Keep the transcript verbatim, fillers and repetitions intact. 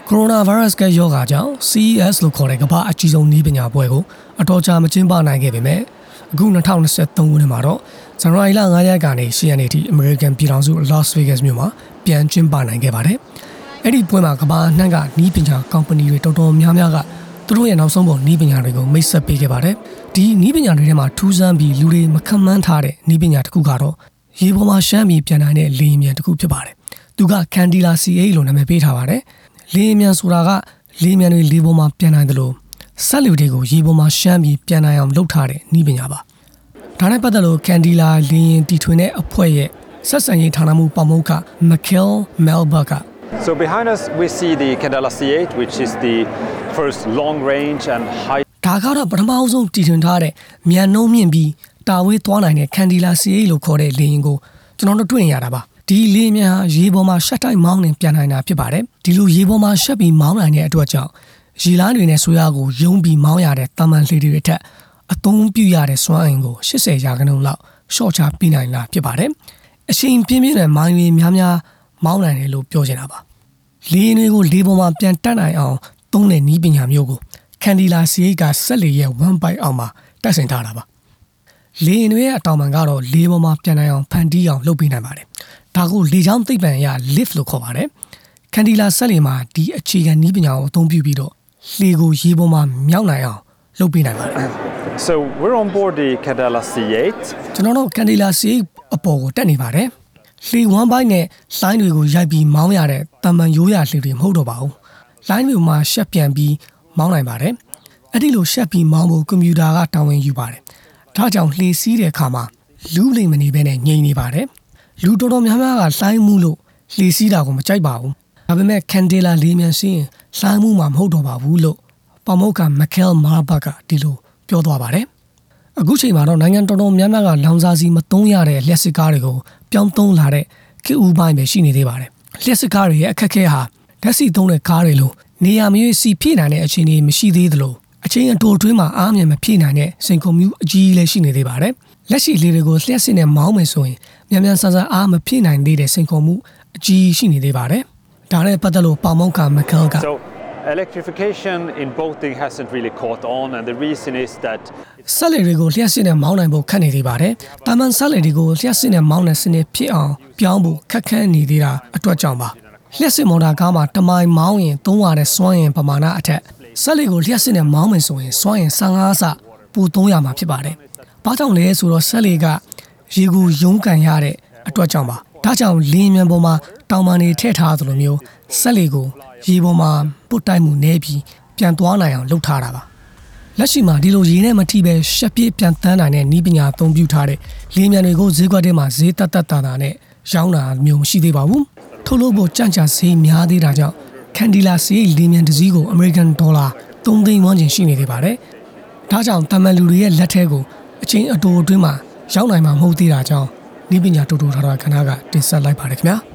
Coronavirus ကရောဂါကြောင့် C E S လို့ခေါ်တဲ့ကမ္ဘာအကြီးဆုံးနည်းပညာပွဲကိုအတော်ကြာမကျင်းပနိုင်ခဲ့ပေမဲ့အခု၂၀၂၃ခုနှစ်မှာတော့ဇန်နဝါရီလ၅ရက်ကနေ၈ရက်နေ့ထိ American ပြည်ထောင်စု Las Vegas မြို့မှာပြန်ကျင်းပနိုင်ခဲ့ပါတယ်။အဲ့ဒီပွဲမှာကမ္ဘာနှံ့ကနည်းပညာ company တွေတော်တော်များများကသူတို့ရဲ့နောက်ဆုံးပေါ်နည်းပညာတွေကိုမိတ်ဆက်ပေးခဲ့ပါတယ်။ဒီနည်းပညာတွေထဲမှာထူးဆန်းပြီးလူတွေမခန့်မှန်းထားတဲ့နည်းပညာတစ်ခုကတော့ရေပေါ်မှာရှမ်းပြီးပြန်နိုင်တဲ့လေယာဉ်မြန်တစ်ခုဖြစ်ပါတယ်။သူက Candela C eight လို့နာမည်ပေးထားပါတယ်။လေယာဉ်မြန်ဆိုတာကလေယာဉ်မြန်တွေလေပေါ်မှာပြန်နိုင်တယ်လို့ဆက်လူတွေကိုရေပေါ်မှာရှမ်းပြီးပြန်နိုင်အောင်လုပ်ထားတဲ့နည်းပညာပါ။ဒါနဲ့ပတ်သက်လို့ Candela လေယာဉ်တီထွင်တဲ့အဖွဲ့ရဲ့ဆက်ဆံရေးဌာနမှုပါမောက္ခ Michael Melberg So behind us we see the Candela C eight which is the first long range and high ဒါကတော့ပထမဆုံးတီထွင်ထားတဲ့မြန်နှုံးမြင့်ပြီးတာဝေးသွားနိုင်တဲ့ Candela C eight လို့ခေါ်တဲ့လေယာဉ်ကိုကျွန်တော်တို့တွေ့နေရတာပါဒီလေယာဉ်မြန်ဟာရေပေါ်မှာရှက်တိုက်မောင်းနေပြန်နိုင်တာဖြစ်ပါတယ်ဒီလိုရေပေါ်မှာရှက်ပြီးမောင်းနိုင်တဲ့အတွက်ကြောင့်ရေလားတွေနဲ့ဆွဲအားကိုယုံပြီးမောင်းရတဲ့တာမန်လှေတွေထက်အသုံးပြုရတဲ့စွမ်းအင်ကို၈၀ရာခိုင်နှုန်းလောက်ရှော့ချပေးနိုင်တာဖြစ်ပါတယ်အချိန်ပြင်းပြင်းနဲ့မိုင်းတွေများများမောင်းနိုင်တယ်လို့ပြောချင်တာပါလေယာဉ်တွေကိုလေပေါ်မှာပြန်တက်နိုင်အောင်သုံးတဲ့နည်းပညာမျိုးကို Candela C eight ကဆက်လေရဲ့ one byte အောင်မှာတက်ဆင်ထားတာပါလေယာဉ်တွေရဲ့အတောင်ပံကတော့လေပေါ်မှာပြန်နိုင်အောင်ဖန်တီးအောင်လုပ်ပေးနိုင်ပါတယ်ဒါကိုလေကြောင်းသိပ္ပံရ lift လို့ခေါ်ပါတယ်။ Candela ဆက်လေမှာဒီအခြေခံနည်းပညာကိုအသုံးပြုပြီးတော့လေကိုရေပေါ်မှာမြောက်နိုင်အောင်လုပ်ပေးနိုင်ပါတယ် So we're on board the Candela C eight ကျွန်တော်တို့ Candela C eightအပေါ်ကိုတက်နေပါတယ်။လေ one byte နဲ့ line တွေကိုရိုက်ပြီးမောင်းရတဲ့တမန်ရိုးရလှေတွေမဟုတ်တော့ပါဘူး။ line တွေမှာရှက်ပြန်ပြီးမောင်းနိုင်ပါတယ်။အဲ့ဒီလိုရှက်ပြီးမောင်းဖို့ကွန်ပျူတာကတာဝန်ယူပါတယ်။ဒါကြောင့်လှေစီးတဲ့အခါမှာလူးလိမ်မနေဘဲနဲ့ငြိမ်နေပါတယ်။လူတော်တော်များများကလှိုင်းမှုလို့လှေစီးတာကိုမကြိုက်ပါဘူး။ဒါပေမဲ့ Candela လေးမြန်စီးရင်လှိုင်းမှုမှာမဟုတ်တော့ပါဘူးလို့ပါမောက္ခ Michael Melberg ကဒီလိုပြောသွားပါတယ်။အခုချိန်မှာတော့နိုင်ငံတော်တော်များများကလောင်စာဆီမသုံးရတဲ့လျှက်စစ်ကားတွေကိုပြောင်းသုံးလာတဲ့ခေတ်ဦးပိုင်းပဲရှိနေသေးပါတယ်။လျှက်စစ်ကားတွေရဲ့အခက်အခဲဟာဓာတ်ဆီသုံးတဲ့ကားတွေလိုနေရာမရွေးစီဖြည့်နိုင်တဲ့အခြေအနေမရှိသေးသလိုအချိန်အတိုအတွင်းမှာအားမြင်မဖြည့်နိုင်တဲ့စင်ကုန်မျိုးအကြီးလည်းရှိနေသေးပါတယ်။လက်ရှိလေးတွေကိုလျှက်စစ်နဲ့မောင်းမယ်ဆိုရင်မြန်မြန်ဆန်ဆန်အားမဖြည့်နိုင်သေးတဲ့စင်ကုန်မှုအကြီးရှိနေသေးပါတယ်။ဒါနဲ့ပတ်သက်လို့ပါမောက္ခ Michael က So electrification in boating hasn't really caught on and the reason is that ဆက်လက်တွေကိုလျှက်စစ်နဲ့မောင်းနိုင်ဖို့ခက်နေသေးပါတယ်။တာမန်ဆက်လက်တွေကိုလျှက်စစ်နဲ့မောင်းတဲ့စနစ်ဖြစ်အောင်ပြောင်းဖို့ခက်ခဲနေသေးတာအတွက်ကြောင့်ပါ။လျှက်စစ်မော်တာကားမှာတမိုင်မောင်းရင်သုံးရတဲ့စွမ်းအင်ပမာဏအထက်ဆက်လက်ကိုလျှက်စစ်နဲ့မောင်းမယ်ဆိုရင်စွမ်းအင်၁၅ဆပိုသုံးရမှာဖြစ်ပါတယ်။ဘာကြောင့်လဲဆိုတော့ဆက်လက်ကရေကိုယုံကန်ရတဲ့အတွက်ကြောင့်ပါဒါကြောင့်လေမြန်ပေါ်မှာတောင်ပန်တွေထည့်ထားသလိုမျိုးဆက်လေကိုရေပေါ်မှာပုတ်တိုက်မှုနေပြီးပြန်သွားနိုင်အောင်လုပ်ထားတာပါလက်ရှိမှာဒီလိုရေနဲ့မထိပဲရှက်ပြေးပြန်တန်းနိုင်တဲ့နည်းပညာအသုံးပြုထားတဲ့လေမြန်တွေကိုဈေးကွက်ထဲမှာဈေးတက်တက်တာတာနဲ့ရောင်းတာမျိုးမရှိသေးပါဘူးထုတ်လုပ်ဖို့ကြံ့ကြာဈေးများသေးတာကြောင့် Candela C eight လေမြန်တစ်စီးကို American Dollar သုံးသိန်းဝန်းကျင်ရှိနေသေးပါတယ်ဒါကြောင့်တမန်လူတွေရဲ့လက်ထဲကိုအချင်းအတိုအတွင်းမှာရောက်နိုင်မှာမဟုတ်သေးတာကြောင့်နည်းပညာတူတူထားတာခဏကတင်ဆက်လိုက်ပါတယ်ခင်ဗျာ